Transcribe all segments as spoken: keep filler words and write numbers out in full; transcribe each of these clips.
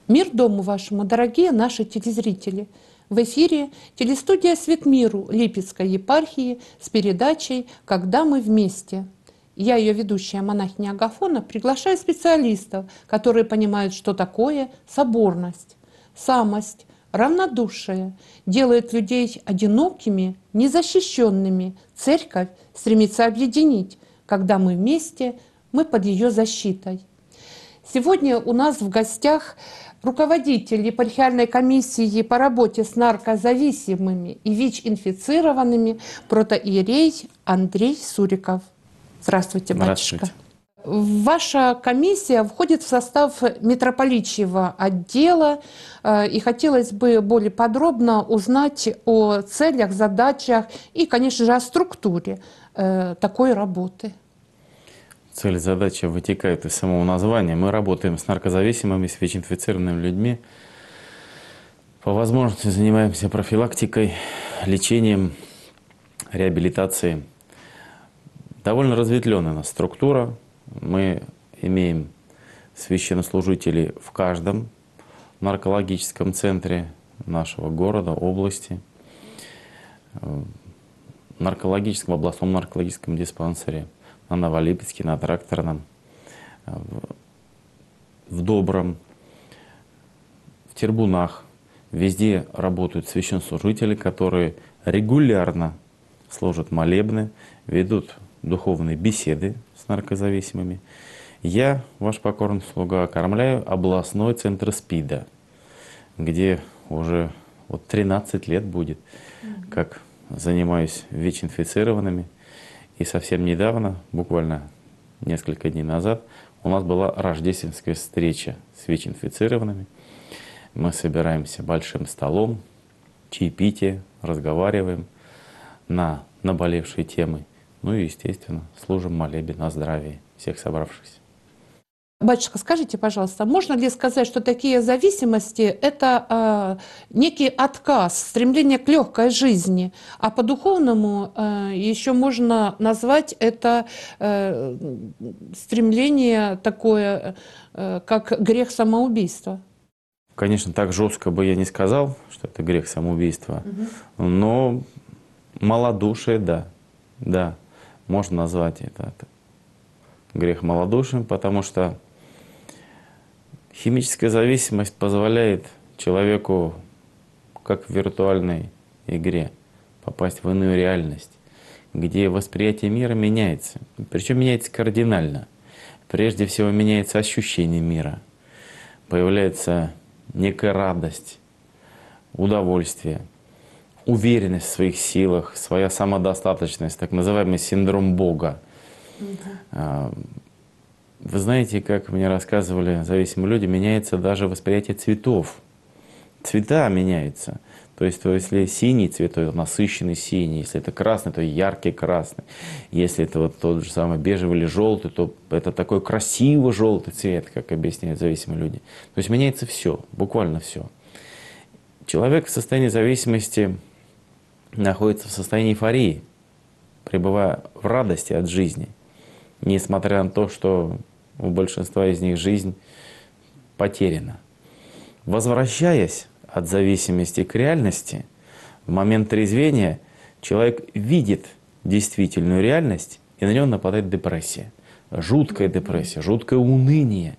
Мир дому вашему, дорогие наши телезрители! В эфире телестудия «Свет миру» Липецкой епархии с передачей «Когда мы вместе». Я, ее ведущая, монахиня Агафона, приглашаю специалистов, которые понимают, что такое соборность, самость, равнодушие, делает людей одинокими, незащищенными. Церковь стремится объединить. Когда мы вместе, мы под ее защитой. Сегодня у нас в гостях руководитель епархиальной комиссии по работе с наркозависимыми и ВИЧ-инфицированными протоиерей Андрей Суриков. Здравствуйте, батюшка. Здравствуйте. Ваша комиссия входит в состав митрополичьего отдела, и хотелось бы более подробно узнать о целях, задачах и, конечно же, о структуре такой работы. Цель и задача вытекают из самого названия. Мы работаем с наркозависимыми, с ВИЧ-инфицированными людьми. По возможности занимаемся профилактикой, лечением, реабилитацией. Довольно разветвленная у нас структура. Мы имеем священнослужителей в каждом наркологическом центре нашего города, области, в наркологическом, областном наркологическом диспансере, на Новолипецке, на Тракторном, в Добром, в Тербунах. Везде работают священнослужители, которые регулярно служат молебны, ведут духовные беседы с наркозависимыми. Я, ваш покорный слуга, окормляю областной центр СПИДа, где уже вот тринадцать лет будет, как занимаюсь ВИЧ-инфицированными. И совсем недавно, буквально несколько дней назад, у нас была рождественская встреча с ВИЧ-инфицированными. Мы собираемся большим столом, чаепитие, разговариваем на наболевшие темы. Ну и, естественно, служим молебен на здравие всех собравшихся. Батюшка, скажите, пожалуйста, можно ли сказать, что такие зависимости – это э, некий отказ, стремление к легкой жизни, а по-духовному э, еще можно назвать это э, стремление такое, э, как грех самоубийства? Конечно, так жестко бы я не сказал, что это грех самоубийства, угу. Но малодушие, да, да, можно назвать это грех малодушием, потому что химическая зависимость позволяет человеку, как в виртуальной игре, попасть в иную реальность, где восприятие мира меняется. Причем меняется кардинально. Прежде всего меняется ощущение мира. Появляется некая радость, удовольствие, уверенность в своих силах, своя самодостаточность, так называемый синдром Бога. Uh-huh. Вы знаете, как мне рассказывали зависимые люди, меняется даже восприятие цветов. Цвета меняются. То есть, то, если синий цвет, то это насыщенный синий. Если это красный, то яркий красный. Если это вот тот же самый бежевый или желтый, то это такой красивый желтый цвет, как объясняют зависимые люди. То есть меняется все, буквально все. Человек в состоянии зависимости находится в состоянии эйфории, пребывая в радости от жизни. Несмотря на то, что у большинства из них жизнь потеряна. Возвращаясь от зависимости к реальности, в момент трезвения человек видит действительную реальность, и на него нападает депрессия. Жуткая депрессия, жуткое уныние.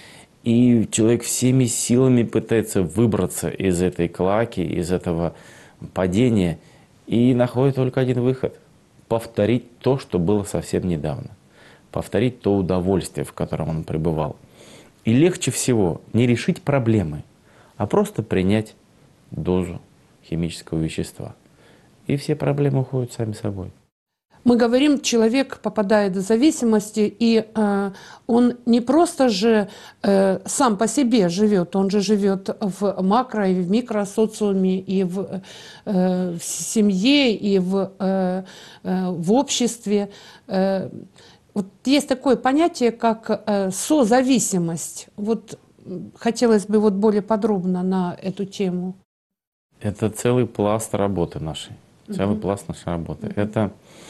И человек всеми силами пытается выбраться из этой клаки, из этого падения, и находит только один выход – повторить то, что было совсем недавно. Повторить то удовольствие, в котором он пребывал. И легче всего не решить проблемы, а просто принять дозу химического вещества. И все проблемы уходят сами собой. Мы говорим, человек попадает в зависимости, и э, он не просто же э, сам по себе живет, он же живет в макро и в микросоциуме, и в, э, в семье, и в, э, э, в обществе. Э, Вот есть такое понятие, как э, созависимость. Вот хотелось бы вот более подробно на эту тему. Это целый пласт работы нашей. Целый uh-huh. пласт нашей работы. Uh-huh. Это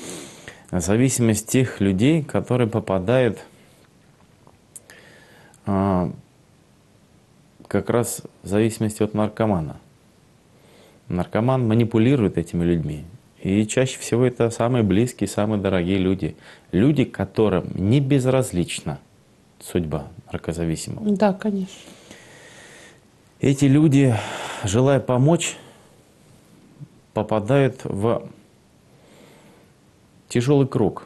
зависимость тех людей, которые попадают э, как раз в зависимости от наркомана. Наркоман манипулирует этими людьми. И чаще всего это самые близкие, самые дорогие люди. Люди, которым не безразлична судьба наркозависимого. Да, конечно. Эти люди, желая помочь, попадают в тяжелый круг.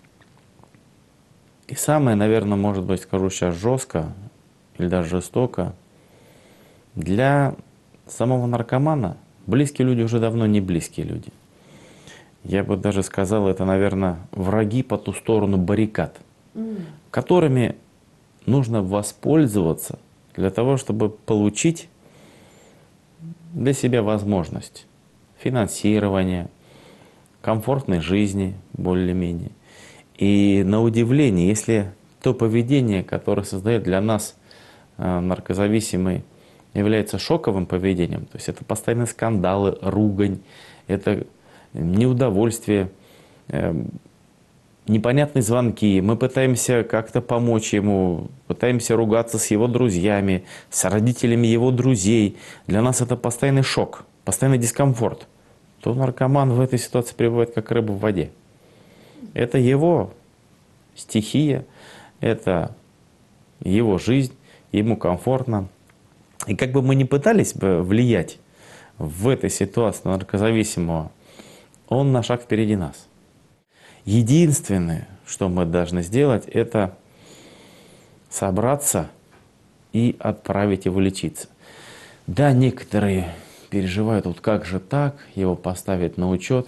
И самое, наверное, может быть, скажу сейчас жестко или даже жестоко, для самого наркомана близкие люди уже давно не близкие люди. Я бы даже сказал, это, наверное, враги по ту сторону баррикад, mm. которыми нужно воспользоваться для того, чтобы получить для себя возможность финансирования, комфортной жизни более-менее. И на удивление, если то поведение, которое создает для нас э, наркозависимый, является шоковым поведением, то есть это постоянные скандалы, ругань, это неудовольствие, э, непонятные звонки, мы пытаемся как-то помочь ему, пытаемся ругаться с его друзьями, с родителями его друзей. Для нас это постоянный шок, постоянный дискомфорт. То наркоман в этой ситуации пребывает как рыба в воде. Это его стихия, это его жизнь, ему комфортно. И как бы мы ни пытались бы влиять в этой ситуации на наркозависимого, он на шаг впереди нас. Единственное, что мы должны сделать, это собраться и отправить его лечиться. Да, некоторые переживают, вот как же так, его поставить на учет.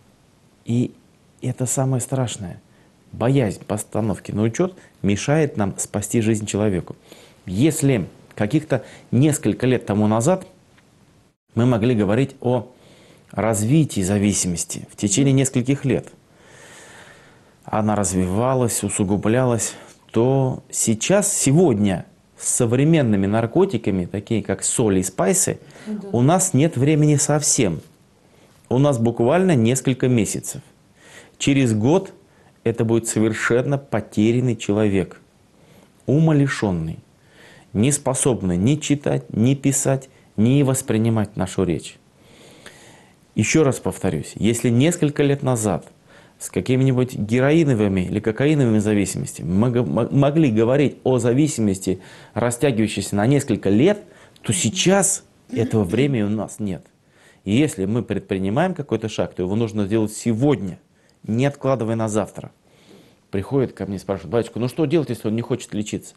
И это самое страшное. Боязнь постановки на учет мешает нам спасти жизнь человеку. Если каких-то несколько лет тому назад мы могли говорить о развитии зависимости в течение нескольких лет, она развивалась, усугублялась, то сейчас, сегодня, с современными наркотиками, такие как соли и спайсы, да. у нас нет времени совсем. У нас буквально несколько месяцев. Через год это будет совершенно потерянный человек, умалишенный, не способный ни читать, ни писать, ни воспринимать нашу речь. Еще раз повторюсь, если несколько лет назад с какими-нибудь героиновыми или кокаиновыми зависимостями мы могли говорить о зависимости, растягивающейся на несколько лет, то сейчас этого времени у нас нет. И если мы предпринимаем какой-то шаг, то его нужно сделать сегодня, не откладывая на завтра. Приходит ко мне и спрашивает: батюшка, ну что делать, если он не хочет лечиться?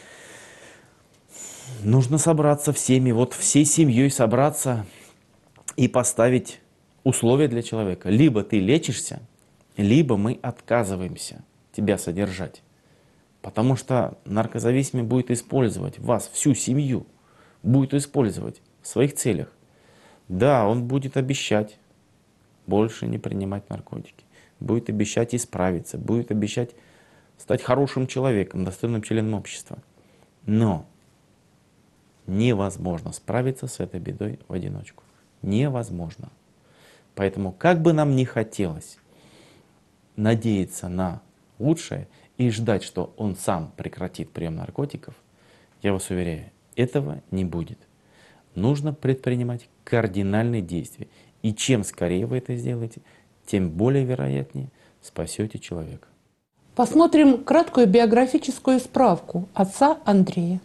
Нужно собраться всеми, вот всей семьей собраться и поставить условия для человека. Либо ты лечишься, либо мы отказываемся тебя содержать. Потому что наркозависимый будет использовать вас, всю семью, будет использовать в своих целях. Да, он будет обещать больше не принимать наркотики, будет обещать исправиться, будет обещать стать хорошим человеком, достойным членом общества. Но невозможно справиться с этой бедой в одиночку. Невозможно. Поэтому, как бы нам ни хотелось надеяться на лучшее и ждать, что он сам прекратит прием наркотиков, я вас уверяю, этого не будет. Нужно предпринимать кардинальные действия. И чем скорее вы это сделаете, тем более вероятнее спасете человека. Посмотрим краткую биографическую справку отца Андрея.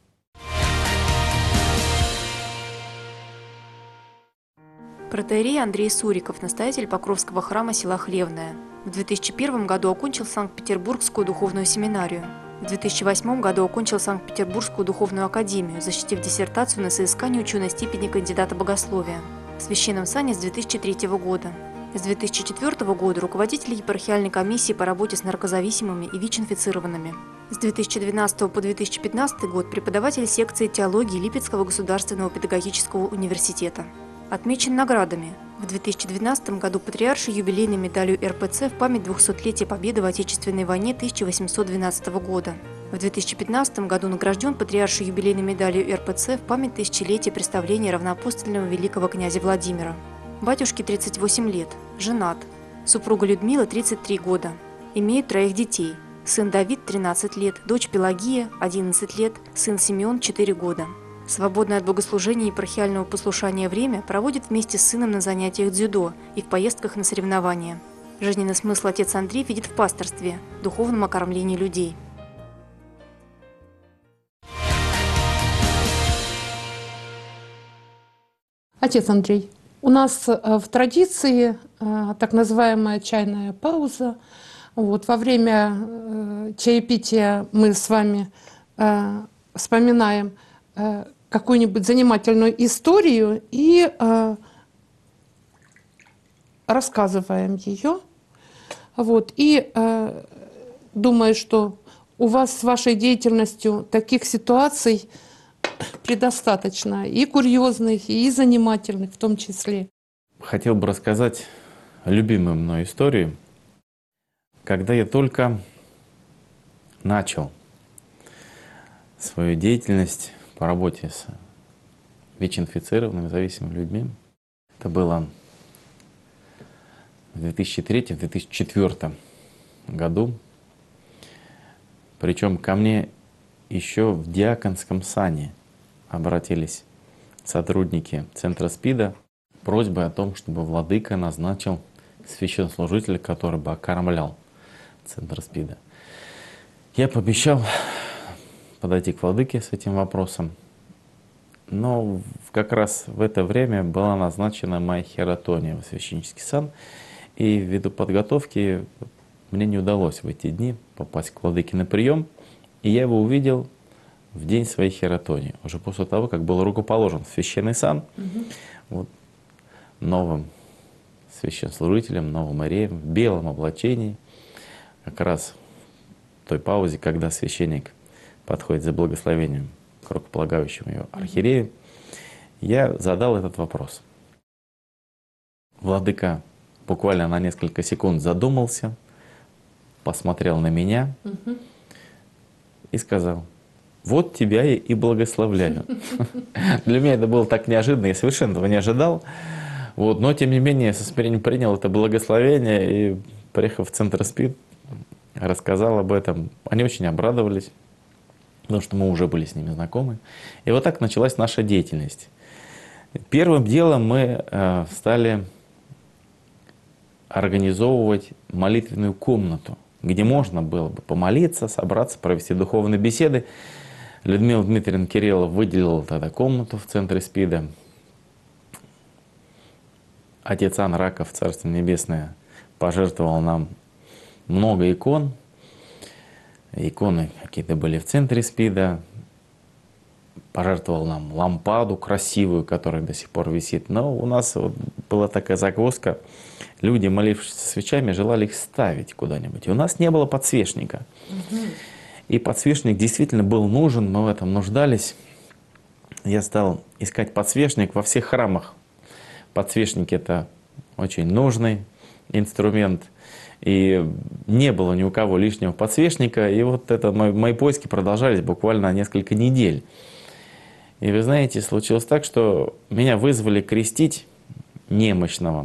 Протоиерей Андрей Суриков, настоятель Покровского храма села Хлевное. В две тысячи первом году окончил Санкт-Петербургскую духовную семинарию. В две тысячи восьмом году окончил Санкт-Петербургскую духовную академию, защитив диссертацию на соискание ученой степени кандидата богословия. В священном сане с две тысячи третьего года. С две тысячи четвёртого года руководитель епархиальной комиссии по работе с наркозависимыми и ВИЧ-инфицированными. С две тысячи двенадцатого по две тысячи пятнадцатый год преподаватель секции теологии Липецкого государственного педагогического университета. Отмечен наградами. В две тысячи двенадцатом году патриаршей юбилейной медалью эр пэ цэ в память двухсотлетия победы в Отечественной войне тысяча восемьсот двенадцатого года. В две тысячи пятнадцатом году награжден патриаршей юбилейной медалью эр пэ цэ в память тысячелетия представления равноапостольного великого князя Владимира. Батюшке тридцать восемь лет, женат. Супруга Людмила тридцать три года. Имеют троих детей. Сын Давид тринадцать лет, дочь Пелагия одиннадцать лет, сын Симеон четыре года. Свободное от богослужения и епархиального послушания время проводит вместе с сыном на занятиях дзюдо и в поездках на соревнования. Жизненный смысл отец Андрей видит в пасторстве, духовном окормлении людей. Отец Андрей, у нас э, в традиции э, так называемая чайная пауза. Вот, во время э, чаепития мы с вами э, вспоминаем э, какую-нибудь занимательную историю и э, рассказываем ее. Вот, и э, думаю, что у вас с вашей деятельностью таких ситуаций предостаточно, и курьезных, и занимательных в том числе. Хотел бы рассказать любимую мной историю. Когда я только начал свою деятельность по работе с ВИЧ-инфицированными, зависимыми людьми, это было в две тысячи третьем — две тысячи четвёртом году. Причем ко мне еще в диаконском сане обратились сотрудники Центра СПИДа с просьбой о том, чтобы владыка назначил священнослужителя, который бы окормлял Центр СПИДа. Я пообещал подойти к владыке с этим вопросом, но как раз в это время была назначена моя хератония в священнический сан, и ввиду подготовки мне не удалось в эти дни попасть к владыке на прием, и я его увидел в день своей хератонии, уже после того, как был рукоположен в священный сан, угу. вот, новым священнослужителем, новым иереем, в белом облачении, как раз в той паузе, когда священник подходит за благословением к рукополагающему ее архиерею, я задал этот вопрос. Владыка буквально на несколько секунд задумался, посмотрел на меня угу. и сказал: «Вот тебя я и благословляю». Для меня это было так неожиданно, я совершенно этого не ожидал. Вот, но, тем не менее, я со смирением принял это благословение и, приехав в Центр СПИД, рассказал об этом. Они очень обрадовались, потому что мы уже были с ними знакомы. И вот так началась наша деятельность. Первым делом мы э, стали организовывать молитвенную комнату, где можно было бы помолиться, собраться, провести духовные беседы. Людмила Дмитриевна Кириллова выделила тогда комнату в Центре СПИДа. Отец Ан Раков, Царство Небесное, пожертвовал нам много икон. Иконы какие-то были в Центре СПИДа. Пожертвовал нам лампаду красивую, которая до сих пор висит. Но у нас вот была такая загвоздка. Люди, молившиеся свечами, желали их ставить куда-нибудь. И у нас не было подсвечника. Угу. И подсвечник действительно был нужен, мы в этом нуждались. Я стал искать подсвечник во всех храмах. Подсвечник — это очень нужный инструмент. И не было ни у кого лишнего подсвечника. И вот это, мои, мои поиски продолжались буквально несколько недель. И вы знаете, случилось так, что меня вызвали крестить немощного,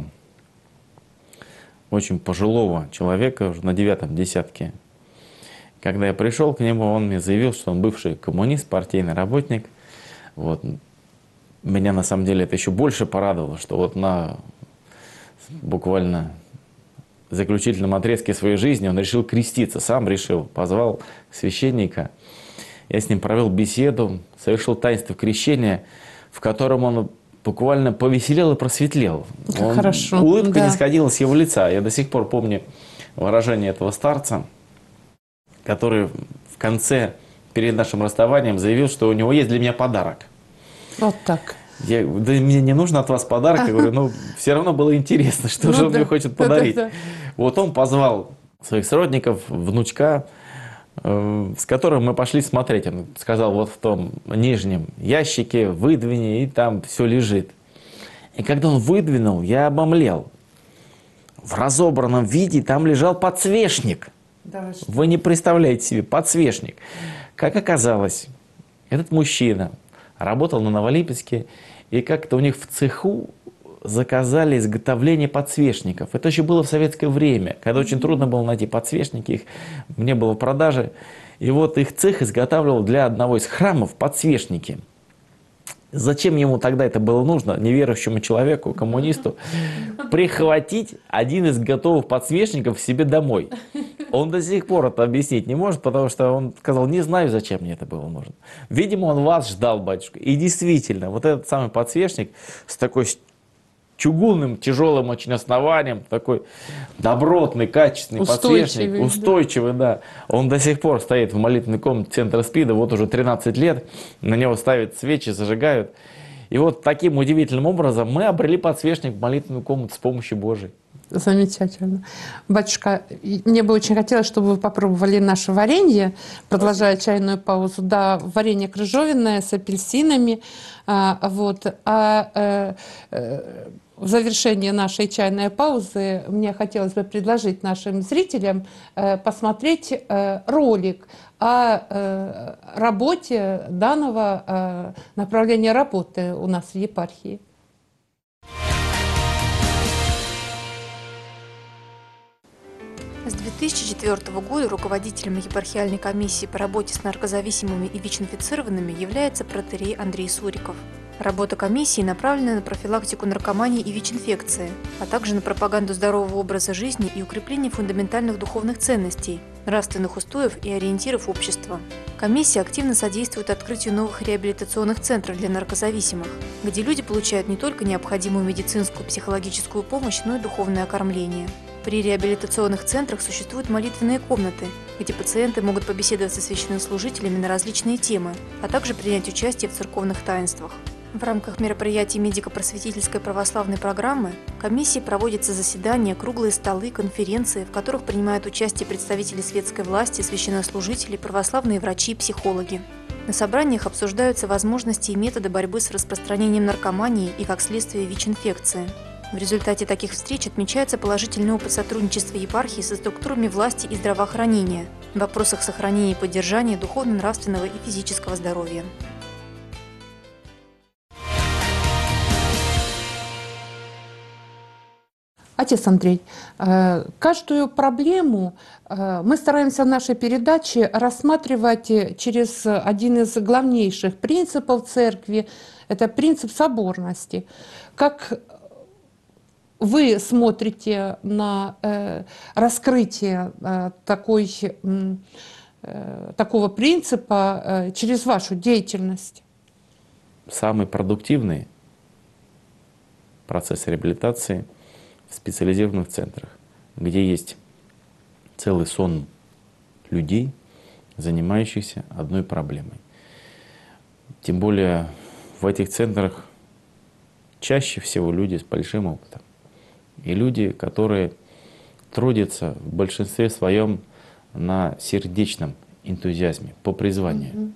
очень пожилого человека, уже на девятом десятке. Когда я пришел к нему, он мне заявил, что он бывший коммунист, партийный работник. Вот. Меня на самом деле это еще больше порадовало, что вот на буквально заключительном отрезке своей жизни он решил креститься, сам решил, позвал священника. Я с ним провел беседу, совершил таинство крещения, в котором он буквально повеселел и просветлел. Он, хорошо. Улыбка да. не сходила с его лица. Я до сих пор помню выражение этого старца, который в конце, перед нашим расставанием, заявил, что у него есть для меня подарок. Вот так. Я, да мне не нужно от вас подарок. Я говорю, ну, все равно было интересно, что ну, же он да, мне хочет подарить. Да, да, да. Вот он позвал своих сродников, внучка, э, с которым мы пошли смотреть. Он сказал, вот в том нижнем ящике выдвини, и там все лежит. И когда он выдвинул, я обомлел. В разобранном виде там лежал подсвечник. Да, вы не представляете себе, подсвечник. Как оказалось, этот мужчина работал на Новолипецке, и как-то у них в цеху заказали изготовление подсвечников. Это еще было в советское время, когда очень трудно было найти подсвечники, их не было в продаже. И вот их цех изготавливал для одного из храмов подсвечники. Зачем ему тогда это было нужно, неверующему человеку, коммунисту, прихватить один из готовых подсвечников себе домой? Он до сих пор это объяснить не может, потому что он сказал, не знаю, зачем мне это было нужно. Видимо, он вас ждал, батюшка. И действительно, вот этот самый подсвечник с такой чугунным, тяжелым очень основанием, такой добротный, качественный Устойчивый, подсвечник, устойчивый, да. да. Он до сих пор стоит в молитвенной комнате центра СПИДа, вот уже тринадцать лет, на него ставят свечи, зажигают. И вот таким удивительным образом мы обрели подсвечник в молитвенную комнату с помощью Божией. Замечательно. Батюшка, мне бы очень хотелось, чтобы вы попробовали наше варенье, продолжая чайную паузу. Да, варенье крыжовенное с апельсинами. А, вот. а э, э, в завершение нашей чайной паузы мне хотелось бы предложить нашим зрителям э, посмотреть э, ролик о э, работе данного э, направления работы у нас в епархии. С две тысячи четвёртого года руководителем епархиальной комиссии по работе с наркозависимыми и ВИЧ-инфицированными является протоиерей Андрей Суриков. Работа комиссии направлена на профилактику наркомании и ВИЧ-инфекции, а также на пропаганду здорового образа жизни и укрепление фундаментальных духовных ценностей, нравственных устоев и ориентиров общества. Комиссия активно содействует открытию новых реабилитационных центров для наркозависимых, где люди получают не только необходимую медицинскую и психологическую помощь, но и духовное окормление. При реабилитационных центрах существуют молитвенные комнаты, где пациенты могут побеседовать со священнослужителями на различные темы, а также принять участие в церковных таинствах. В рамках мероприятий медико-просветительской православной программы комиссии проводятся заседания, круглые столы, конференции, в которых принимают участие представители светской власти, священнослужители, православные врачи и психологи. На собраниях обсуждаются возможности и методы борьбы с распространением наркомании и, как следствие, ВИЧ-инфекции. В результате таких встреч отмечается положительный опыт сотрудничества епархии со структурами власти и здравоохранения в вопросах сохранения и поддержания духовно-нравственного и физического здоровья. Отец Андрей, каждую проблему мы стараемся в нашей передаче рассматривать через один из главнейших принципов церкви. Это принцип соборности. Как вы смотрите на э, раскрытие э, такой, э, такого принципа э, через вашу деятельность? Самый продуктивный процесс реабилитации в специализированных центрах, где есть целый сон людей, занимающихся одной проблемой. Тем более в этих центрах чаще всего люди с большим опытом. И люди, которые трудятся в большинстве своем на сердечном энтузиазме, по призванию. Mm-hmm.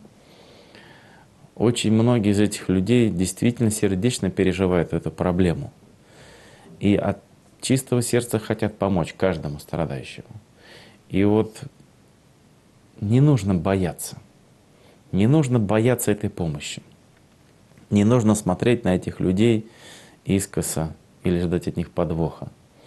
Очень многие из этих людей действительно сердечно переживают эту проблему. И от чистого сердца хотят помочь каждому страдающему. И вот не нужно бояться. Не нужно бояться этой помощи. Не нужно смотреть на этих людей искоса или ждать от них подвоха.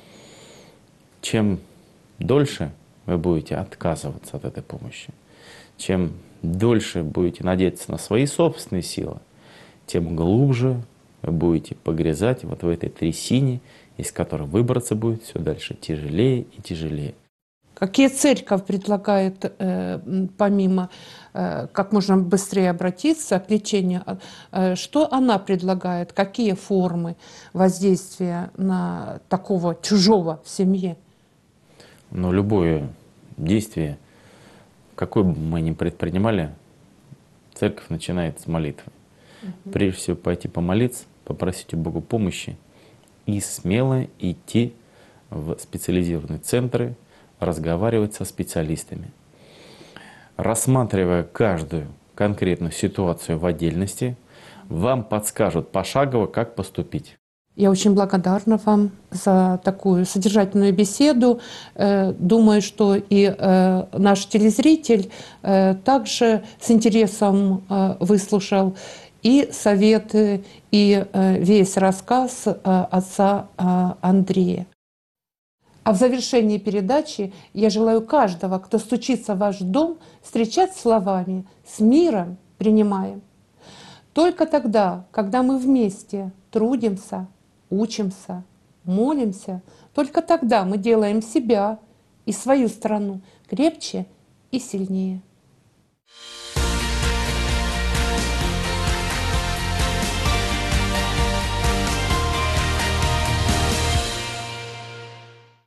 Чем дольше вы будете отказываться от этой помощи, чем дольше будете надеяться на свои собственные силы, тем глубже вы будете погрязать вот в этой трясине, из которой выбраться будет все дальше тяжелее и тяжелее. Какие церковь предлагает, э, помимо э, как можно быстрее обратиться к лечению, э, что она предлагает, какие формы воздействия на такого чужого в семье? Но любое действие, какое бы мы ни предпринимали, церковь начинает с молитвы. Угу. Прежде всего пойти помолиться, попросить у Бога помощи и смело идти в специализированные центры, разговаривать со специалистами. Рассматривая каждую конкретную ситуацию в отдельности, вам подскажут пошагово, как поступить. Я очень благодарна вам за такую содержательную беседу. Думаю, что и наш телезритель также с интересом выслушал и советы, и весь рассказ отца Андрея. А в завершении передачи я желаю каждого, кто стучится в ваш дом, встречать словами «С миром принимаем». Только тогда, когда мы вместе трудимся, учимся, молимся, только тогда мы делаем себя и свою страну крепче и сильнее.